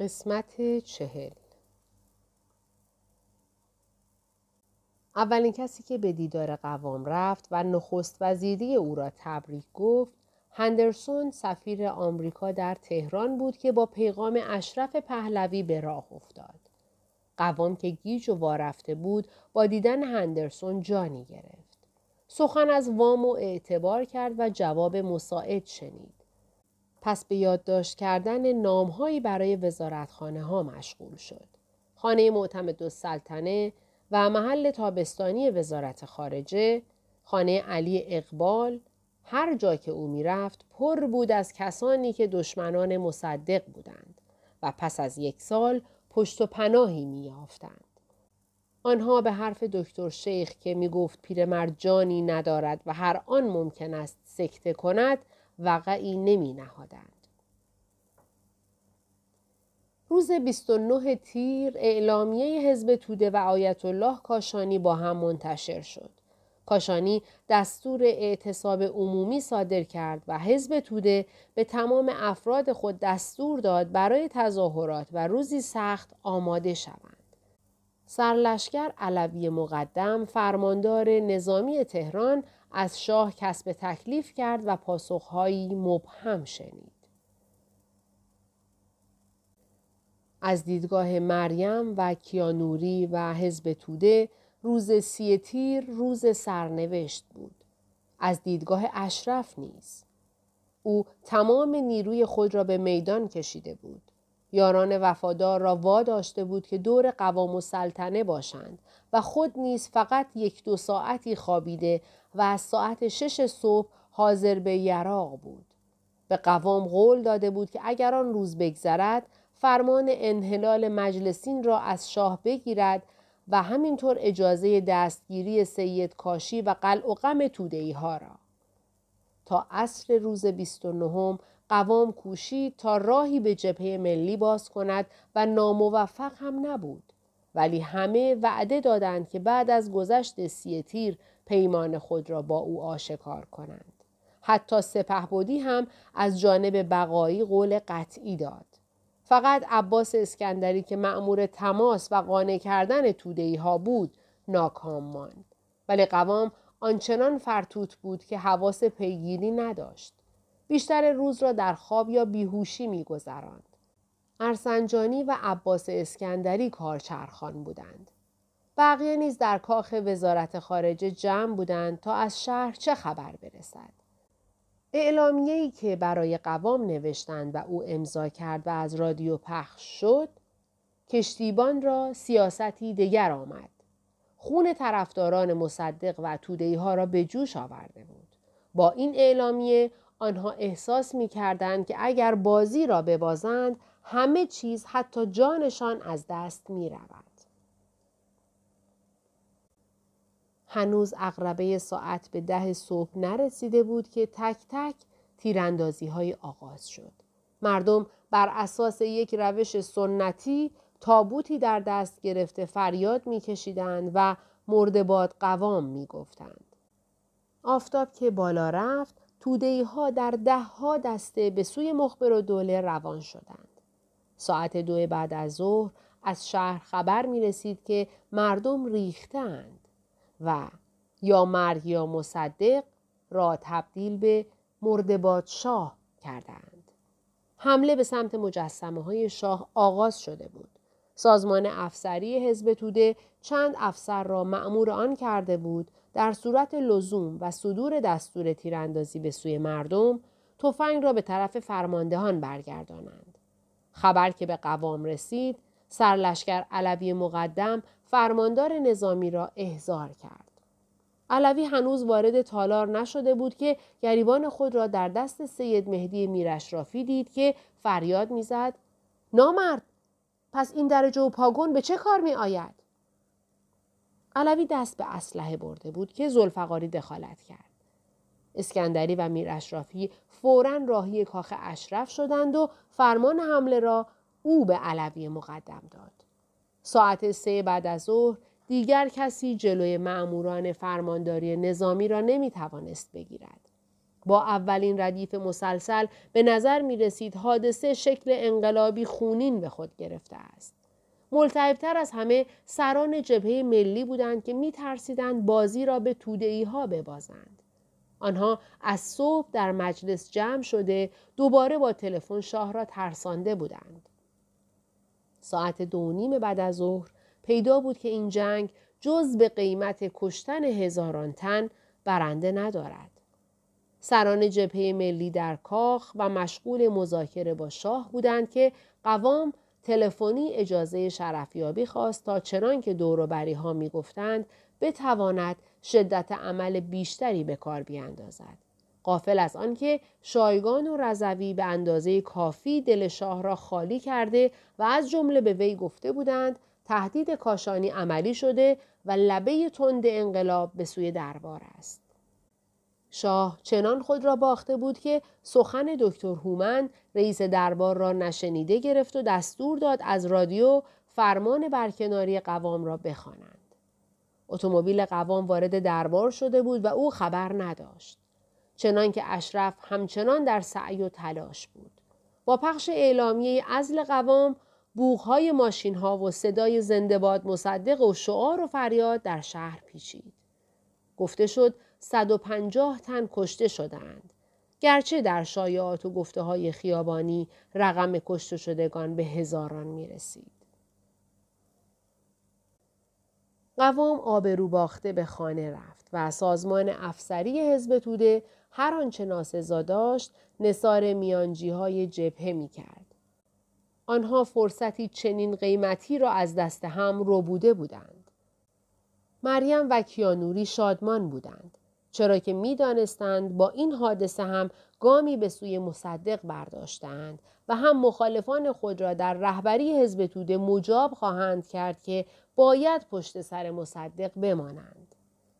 قسمت 40. اولین کسی که به دیدار قوام رفت و نخست وزیری او را تبریک گفت، هندرسون سفیر آمریکا در تهران بود که با پیغام اشرف پهلوی به راه افتاد. قوام که گیج و وارفته بود با دیدن هندرسون جانی گرفت. سخن از وام و اعتبار کرد و جواب مساعد شنید. پس به یادداشت کردن نام‌هایی برای وزارتخانه‌ها مشغول شد. خانه معتمدالسلطنه و محل تابستانی وزارت خارجه، خانه علی اقبال، هر جا که او می‌رفت پر بود از کسانی که دشمنان مصدق بودند و پس از 1 سال پشت و پناهی می‌یافتند. آنها به حرف دکتر شیخ که می‌گفت پیرمرد جانی ندارد و هر آن ممکن است سکته کند وقعی نمی‌نهادند. روز 29 تیر اعلامیه حزب توده و آیت الله کاشانی با هم منتشر شد. کاشانی دستور اعتصاب عمومی صادر کرد و حزب توده به تمام افراد خود دستور داد برای تظاهرات و روزی سخت آماده شوند. سرلشکر علوی مقدم فرماندار نظامی تهران از شاه کسب تکلیف کرد و پاسخهایی مبهم شنید. از دیدگاه مریم و کیانوری و حزب توده روز 30 تیر روز سرنوشت بود. از دیدگاه اشرف نیز. او تمام نیروی خود را به میدان کشیده بود. یاران وفادار را واداشته بود که دور قوام السلطنه باشند و خود نیز فقط 1-2 ساعتی خوابیده و از ساعت 6 صبح حاضر به یراق بود. به قوام قول داده بود که اگر آن روز بگذرد فرمان انحلال مجلسین را از شاه بگیرد و همینطور اجازه دستگیری سید کاشی و قلع و قم توده‌ای ها را. تا عصر روز 29 قوام کوشید تا راهی به جبهه ملی باز کند و ناموفق هم نبود. ولی همه وعده دادند که بعد از گذشت 30 تیر پیمان خود را با او آشکار کنند. حتی سپهبدی هم از جانب بقایی قول قطعی داد. فقط عباس اسکندری که مأمور تماس و قانع کردن توده‌ای ها بود ناکام ماند. ولی قوام آنچنان فرتوت بود که حواس پیگیری نداشت. بیشتر روز را در خواب یا بیهوشی می‌گذراند. ارسنجانی و عباس اسکندری کارچرخان بودند. بقیه نیز در کاخ وزارت خارجه جمع بودند تا از شهر چه خبر برسد. اعلامیه‌ای که برای قوام نوشتند و او امضا کرد و از رادیو پخش شد، کشتیبان را سیاستی دگر آمد. خون طرفداران مصدق و توده‌ای ها را به جوش آورده بود. با این اعلامیه آنها احساس می‌کردند که اگر بازی را ببازند همه چیز حتی جانشان از دست می‌رود. هنوز عقربه ساعت به 10 صبح نرسیده بود که تک تک تیراندازی‌های آغاز شد. مردم بر اساس یک روش سنتی تابوتی در دست گرفته فریاد می‌کشیدند و مرده باد قوام می‌گفتند. آفتاب که بالا رفت، توده‌ای‌ها در 10 دسته به سوی مخبرالدوله روان شدند. ساعت 2 بعد از ظهر از شهر خبر می‌رسید که مردم ریختند و یا مرگ یا مصدق را تبدیل به مرده باد شاه کردند. حمله به سمت مجسمه‌های شاه آغاز شده بود. سازمان افسری حزب توده چند افسر را مأمور آن کرده بود در صورت لزوم و صدور دستور تیراندازی به سوی مردم تفنگ را به طرف فرماندهان برگردانند. خبر که به قوام رسید، سرلشکر علوی مقدم فرماندار نظامی را احضار کرد. علوی هنوز وارد تالار نشده بود که گریبان خود را در دست سید مهدی میراشرافی دید که فریاد میزد: نامرد، پس این درجه و پاگون به چه کار می آید؟ علوی دست به اسلحه برده بود که ذوالفقاری دخالت کرد. اسکندری و میراشرافی فوراً راهی کاخ اشرف شدند و فرمان حمله را او به علوی مقدم داد. ساعت 3 بعد از ظهر دیگر کسی جلوی مأموران فرمانداری نظامی را نمی توانست بگیرد. با اولین ردیف مسلسل به نظر می رسید حادثه شکل انقلابی خونین به خود گرفته است. ملتهب‌تر از همه سران جبهه ملی بودند که می ترسیدند بازی را به توده‌ای ها ببازند. آنها از صبح در مجلس جمع شده دوباره با تلفن شاه را ترسانده بودند. ساعت 2:30 بعد از ظهر پیدا بود که این جنگ جز به قیمت کشتن هزاران تن برنده ندارد. سران جبهه ملی در کاخ و مشغول مذاکره با شاه بودند که قوام تلفنی اجازه شرفیابی خواست تا چنان که دور و بری ها می گفتند بتواند شدت عمل بیشتری به کار بیاندازد. غافل از آنکه شایگان و رضوی به اندازه کافی دل شاه را خالی کرده و از جمله به وی گفته بودند تهدید کاشانی عملی شده و لبه تند انقلاب به سوی دربار است. شاه چنان خود را باخته بود که سخن دکتر هومن رئیس دربار را نشنیده گرفت و دستور داد از رادیو فرمان برکناری قوام را بخوانند. اتومبیل قوام وارد دربار شده بود و او خبر نداشت. چنان که اشرف همچنان در سعی و تلاش بود. با پخش اعلامیه عزل قوام، بوق‌های ماشین‌ها و صدای زنده باد مصدق و شعار و فریاد در شهر پیچید. گفته شد 150 تن کشته شدند. گرچه در شایعات و گفته‌های خیابانی رقم کشته شدگان به هزاران می‌رسید. قوام آبرو باخته به خانه رفت و سازمان افسری حزب توده هر آنچه ناسزا داشت نثار میانجی‌های جبهه می‌کرد. آنها فرصتی چنین قیمتی را از دست هم ربوده بودند. مریم و کیانوری شادمان بودند، چرا که می‌دانستند با این حادثه هم گامی به سوی مصدق برداشتند و هم مخالفان خود را در رهبری حزب توده مجاب خواهند کرد که باید پشت سر مصدق بمانند.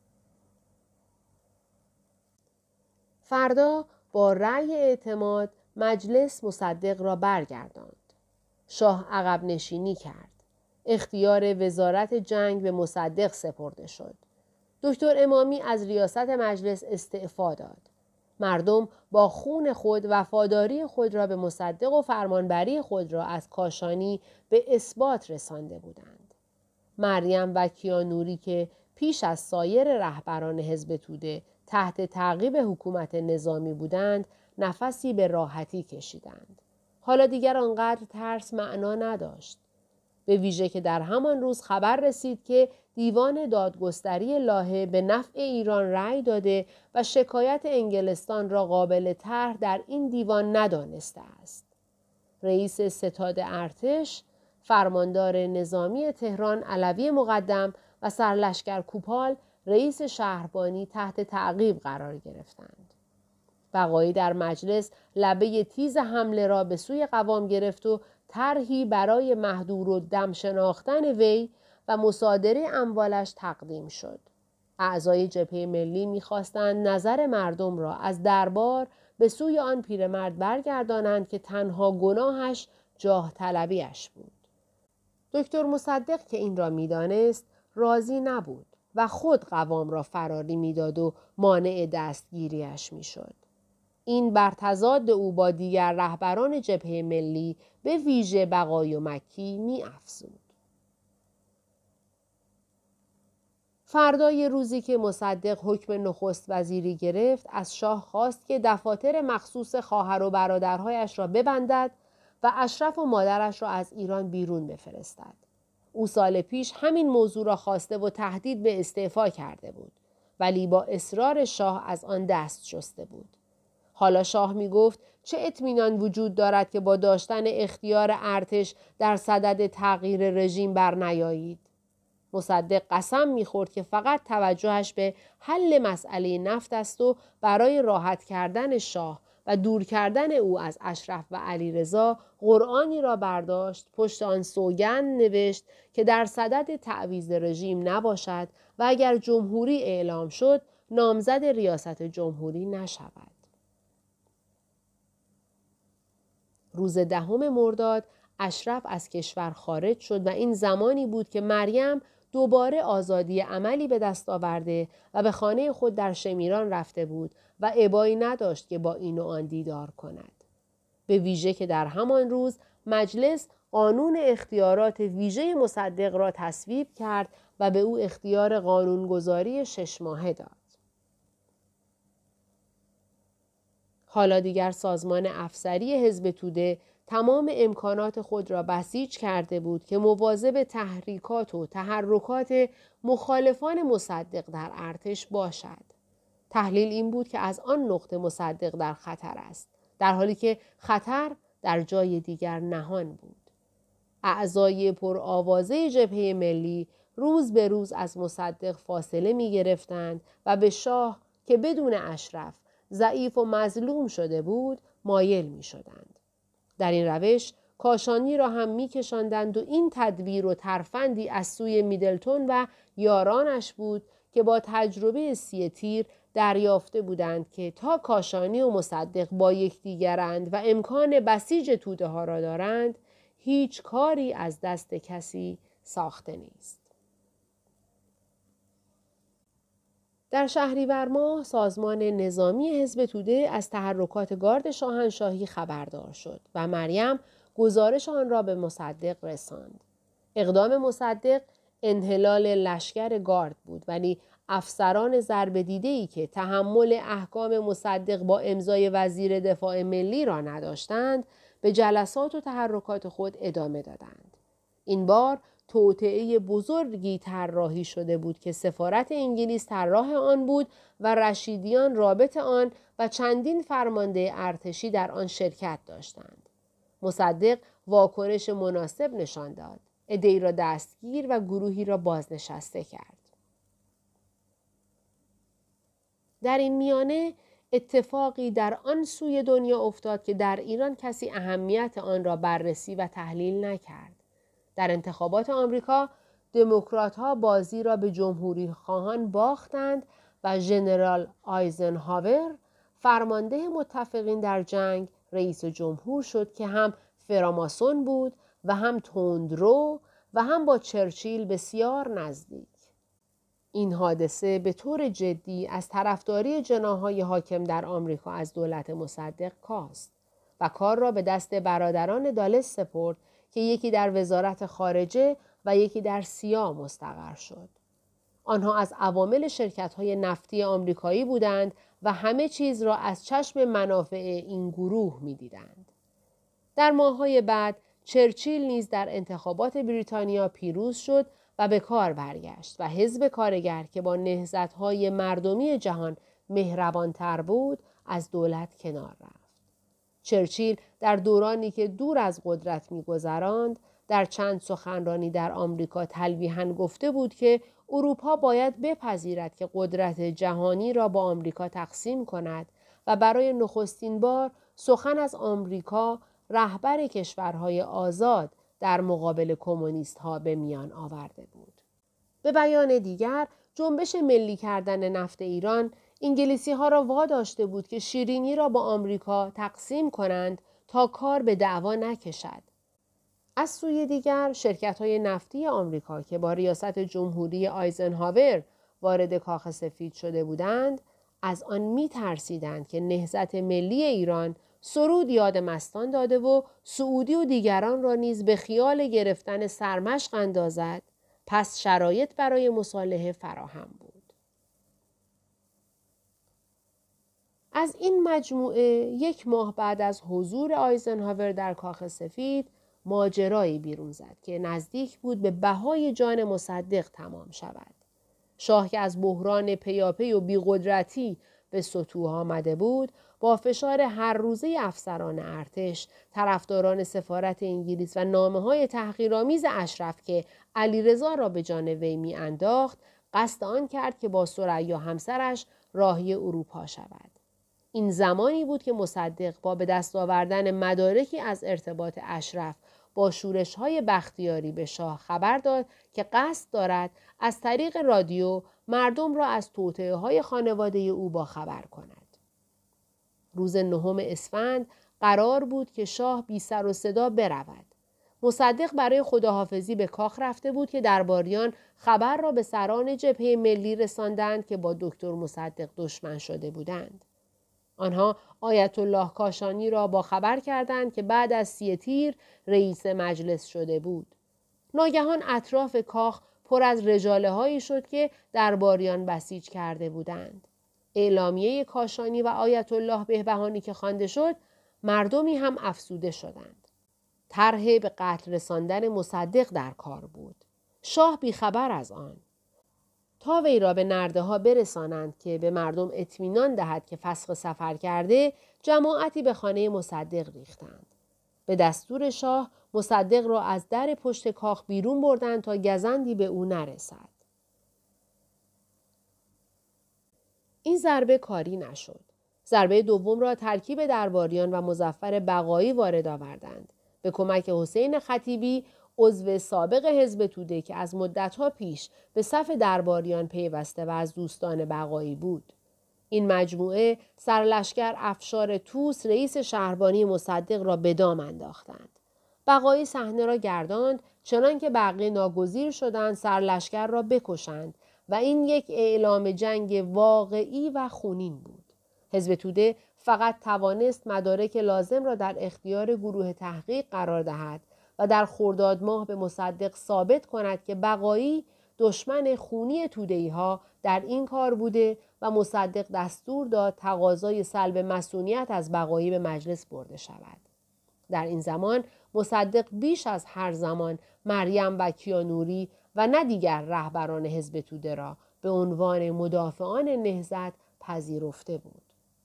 فردا با رأی اعتماد مجلس مصدق را برگرداند. شاه عقب نشینی کرد. اختیار وزارت جنگ به مصدق سپرده شد. دکتر امامی از ریاست مجلس استعفا داد. مردم با خون خود وفاداری خود را به مصدق و فرمانبری خود را از کاشانی به اثبات رسانده بودند. مریم و کیانوری که پیش از سایر رهبران حزب توده تحت تعقیب حکومت نظامی بودند، نفسی به راحتی کشیدند. حالا دیگر آنقدر ترس معنا نداشت. به ویژه که در همان روز خبر رسید که دیوان دادگستری لاهه به نفع ایران رأی داده و شکایت انگلستان را قابل طرح در این دیوان ندانسته است. رئیس ستاد ارتش، فرماندار نظامی تهران علوی مقدم و سرلشکر کوپال رئیس شهربانی تحت تعقیب قرار گرفتند. بقایی در مجلس لبه تیز حمله را به سوی قوام گرفت و طرحی برای محدور و دم شناختن وی و مصادره اموالش تقدیم شد. اعضای جبهه ملی می‌خواستند نظر مردم را از دربار به سوی آن پیرمرد برگردانند که تنها گناهش جاه طلبیش بود. دکتر مصدق که این را می‌دانست راضی نبود و خود قوام را فراری می‌داد و مانع دستگیریش می‌شد. این بر تضاد او با دیگر رهبران جبهه ملی به ویژه بقای و مکی می‌افزود. فردای روزی که مصدق حکم نخست وزیری گرفت، از شاه خواست که دفاتر مخصوص خواهر و برادرهایش را ببندد و اشرف و مادرش را از ایران بیرون بفرستد. او سال پیش همین موضوع را خواسته و تهدید به استعفا کرده بود، ولی با اصرار شاه از آن دست شسته بود. حالا شاه می گفت چه اطمینان وجود دارد که با داشتن اختیار ارتش در صدد تغییر رژیم برنیایید. مصدق قسم می‌خورد که فقط توجهش به حل مسئله نفت است و برای راحت کردن شاه و دور کردن او از اشرف و علیرضا قرآنی را برداشت، پشت آن سوگند نوشت که در صدد تعویض رژیم نباشد و اگر جمهوری اعلام شد نامزد ریاست جمهوری نشود. روز 10 مرداد اشرف از کشور خارج شد و این زمانی بود که مریم دوباره آزادی عملی به دست آورده و به خانه خود در شمیران رفته بود و ابایی نداشت که با این و آن دیدار کند. به ویژه که در همان روز مجلس قانون اختیارات ویژه مصدق را تصویب کرد و به او اختیار قانونگذاری 6 ماهه داد. حالا دیگر سازمان افسری حزب توده تمام امکانات خود را بسیج کرده بود که مواظب تحریکات و تحرکات مخالفان مصدق در ارتش باشد. تحلیل این بود که از آن نقطه مصدق در خطر است، در حالی که خطر در جای دیگر نهان بود. اعضای پرآوازه جبهه ملی روز به روز از مصدق فاصله می گرفتند و به شاه که بدون اشرف ضعیف و مظلوم شده بود مایل می شدند. در این روش کاشانی را هم می کشاندند و این تدبیر و ترفندی از سوی میدلتون و یارانش بود که با تجربه 30 تیر دریافته بودند که تا کاشانی و مصدق با یکدیگرند و امکان بسیج توده ها را دارند، هیچ کاری از دست کسی ساخته نیست. در شهریور ماه سازمان نظامی حزب توده از تحرکات گارد شاهنشاهی خبردار شد و مریم گزارش آن را به مصدق رساند. اقدام مصدق انحلال لشکر گارد بود، ولی افسران ضربه‌دیده‌ای که تحمل احکام مصدق با امضای وزیر دفاع ملی را نداشتند به جلسات و تحرکات خود ادامه دادند. این بار توطئه بزرگی طراحی شده بود که سفارت انگلیس طراح آن بود و رشیدیان رابط آن و چندین فرمانده ارتشی در آن شرکت داشتند. مصدق واکنش مناسب نشان داد، عده‌ای را دستگیر و گروهی را بازنشسته کرد. در این میانه اتفاقی در آن سوی دنیا افتاد که در ایران کسی اهمیت آن را بررسی و تحلیل نکرد. در انتخابات آمریکا دموکرات‌ها بازی را به جمهوری خواهان باختند و ژنرال آیزنهاور فرمانده متفقین در جنگ رئیس جمهور شد که هم فراماسون بود و هم تندرو و هم با چرچیل بسیار نزدیک. این حادثه به طور جدی از طرفداری جناح‌های حاکم در آمریکا از دولت مصدق کاست و کار را به دست برادران دالس سپرد که یکی در وزارت خارجه و یکی در سیا مستقر شد. آنها از عوامل شرکت‌های نفتی آمریکایی بودند و همه چیز را از چشم منافع این گروه می‌دیدند. در ماه‌های بعد چرچیل نیز در انتخابات بریتانیا پیروز شد و به کار برگشت و حزب کارگر که با نهضت‌های مردمی جهان مهربان‌تر بود از دولت کنار رفت. چرچیل در دورانی که دور از قدرت می‌گذراند در چند سخنرانی در آمریکا تلویحاً گفته بود که اروپا باید بپذیرد که قدرت جهانی را با آمریکا تقسیم کند و برای نخستین بار سخن از آمریکا رهبر کشورهای آزاد در مقابل کمونیست‌ها به میان آورده بود. به بیان دیگر، جنبش ملی کردن نفت ایران انگلیسی‌ها را واداشته بود که شیرینی را با آمریکا تقسیم کنند تا کار به دعوا نکشد. از سوی دیگر شرکت‌های نفتی آمریکا که با ریاست جمهوری آیزنهاور وارد کاخ سفید شده بودند، از آن می‌ترسیدند که نهضت ملی ایران سرود یاد مستان داده و سعودی و دیگران را نیز به خیال گرفتن سرمشق اندازد، پس شرایط برای مصالحه فراهم بود. از این مجموعه 1 ماه بعد از حضور آیزنهاور در کاخ سفید ماجرایی بیرون زد که نزدیک بود به بهای جان مصدق تمام شود. شاه که از بحران پیاپی و بی‌قدرتی به سطوح آمده بود، با فشار هر روزه افسران ارتش، طرفداران سفارت انگلیس و نامه‌های تحقیرآمیز اشرف که علیرضا را به جان وی می‌انداخت، قصد آن کرد که با ثریا همسرش راهی اروپا شود. این زمانی بود که مصدق با به دست آوردن مدارکی از ارتباط اشرف با شورش‌های بختیاری به شاه خبر داد که قصد دارد از طریق رادیو مردم را از توطئه‌های خانواده او باخبر کند. روز 9 اسفند قرار بود که شاه بی سر و صدا برود. مصدق برای خداحافظی به کاخ رفته بود که درباریان خبر را به سران جبهه ملی رساندند که با دکتر مصدق دشمن شده بودند. آنها آیت الله کاشانی را با خبر کردند که بعد از 30 تیر رئیس مجلس شده بود. ناگهان اطراف کاخ پر از رجاله هایی شد که درباریان بسیج کرده بودند. اعلامیه کاشانی و آیت الله بهبهانی که خوانده شد، مردمی هم افسوده شدند. طرح به قتل رساندن مصدق در کار بود. شاه بیخبر از آن. تا وی را به نرده ها برسانند که به مردم اطمینان دهد که فسخ سفر کرده، جماعتی به خانه مصدق ریختند. به دستور شاه مصدق را از در پشت کاخ بیرون بردند تا گزندی به او نرسد. این ضربه کاری نشد. ضربه دوم را ترکیب درباریان و مظفر بقایی وارد آوردند. به کمک حسین خطیبی، عضو سابق حزب توده که از مدتها پیش به صف درباریان پیوسته و از دوستان بقایی بود. این مجموعه سرلشکر افشار طوس رئیس شهربانی مصدق را به دام انداختند. بقایی صحنه را گرداند چنان که بقیه ناگزیر شدند سرلشکر را بکشند و این یک اعلام جنگ واقعی و خونین بود. حزب توده فقط توانست مدارک لازم را در اختیار گروه تحقیق قرار دهد و در خرداد ماه به مصدق ثابت کند که بقایی دشمن خونی توده‌ای‌ها در این کار بوده و مصدق دستور داد تقاضای سلب مصونیت از بقایی به مجلس برده شود. در این زمان مصدق بیش از هر زمان مریم و کیانوری و نه دیگر رهبران حزب توده را به عنوان مدافعان نهضت پذیرفته بود.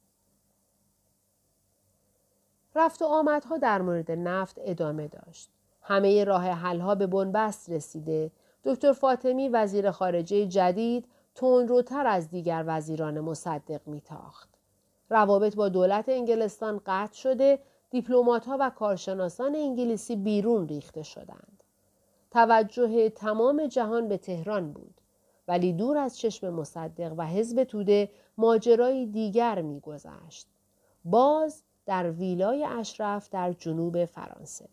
رفت و آمدها در مورد نفت ادامه داشت. همه راه حل‌ها به بنبست رسیده. دکتر فاطمی وزیر خارجه جدید تندروتر از دیگر وزیران مصدق میتاخت. روابط با دولت انگلستان قطع شده، دیپلمات‌ها و کارشناسان انگلیسی بیرون ریخته شدند. توجه تمام جهان به تهران بود، ولی دور از چشم مصدق و حزب توده ماجرای دیگر می‌گذشت. باز در ویلای اشرف در جنوب فرانسه.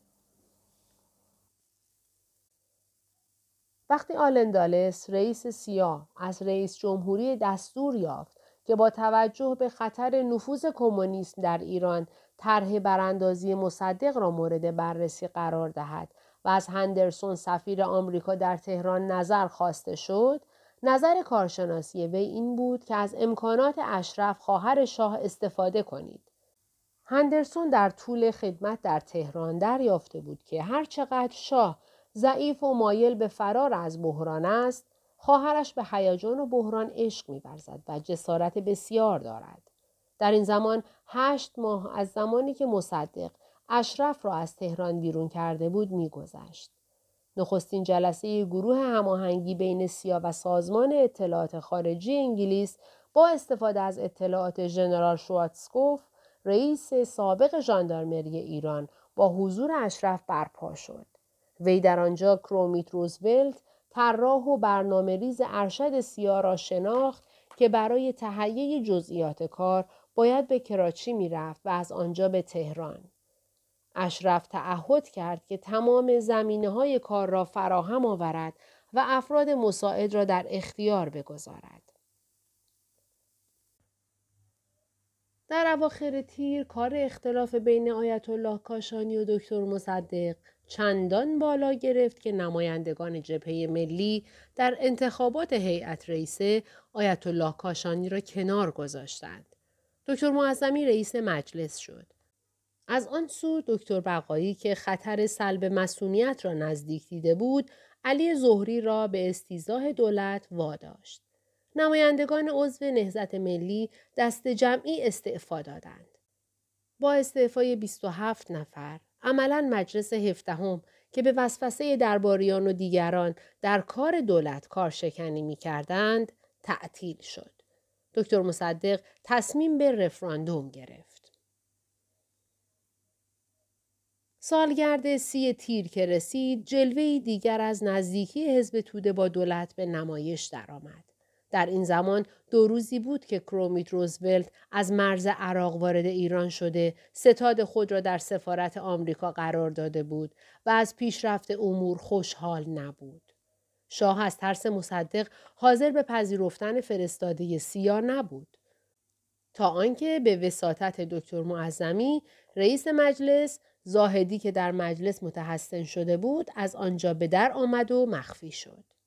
وقتی آلن دالس رئیس سیاه از رئیس جمهوری دستور یافت که با توجه به خطر نفوذ کمونیسم در ایران طرح براندازی مصدق را مورد بررسی قرار دهد و از هندرسون سفیر آمریکا در تهران نظر خواسته شد، نظر کارشناسی وی این بود که از امکانات اشرف خواهر شاه استفاده کنید. هندرسون در طول خدمت در تهران دریافته بود که هر چقدر شاه ضعیف و مایل به فرار از بحران است، خواهرش به هیجان و بحران عشق می‌ورزد و جسارت بسیار دارد. در این زمان 8 ماه از زمانی که مصدق اشرف را از تهران بیرون کرده بود می‌گذشت. نخستین جلسه گروه هماهنگی بین سیا و سازمان اطلاعات خارجی انگلیس با استفاده از اطلاعات ژنرال شوارتزکوف، رئیس سابق ژاندارمری ایران، با حضور اشرف برپا شد. وی در آنجا کرومیت روزولت، طراح و برنامه‌ریز ارشد سیا را شناخت که برای تهیه جزئیات کار باید به کراچی می‌رفت و از آنجا به تهران. اشرف تعهد کرد که تمام زمینه‌های کار را فراهم آورد و افراد مساعد را در اختیار بگذارد. در اواخر تیر کار اختلاف بین آیت الله کاشانی و دکتر مصدق چندان بالا گرفت که نمایندگان جبهه ملی در انتخابات هیئت رئیسه آیت الله کاشانی را کنار گذاشتند. دکتر معظمی رئیس مجلس شد. از آن سو دکتر بقایی که خطر سلب مصونیت را نزدیک دیده بود، علی زهری را به استیضاح دولت واداشت. نمایندگان عضو نهضت ملی دست جمعی استعفا دادند. با استعفای 27 نفر، عملاً مجلس 17 که به وسوسه درباریان و دیگران در کار دولت کارشکنی می‌کردند، تعطیل شد. دکتر مصدق تصمیم به رفراندوم گرفت. سالگرد 30 تیر که رسید، جلوه‌ای دیگر از نزدیکی حزب توده با دولت به نمایش درآمد. در این زمان 2 روزی بود که کرومیت روزولت از مرز عراق وارد ایران شده، ستاد خود را در سفارت آمریکا قرار داده بود و از پیشرفت امور خوشحال نبود. شاه از ترس مصدق حاضر به پذیرفتن فرستاده سیا نبود. تا آنکه به وساطت دکتر معظمی رئیس مجلس، زاهدی که در مجلس متحسن شده بود از آنجا به در آمد و مخفی شد.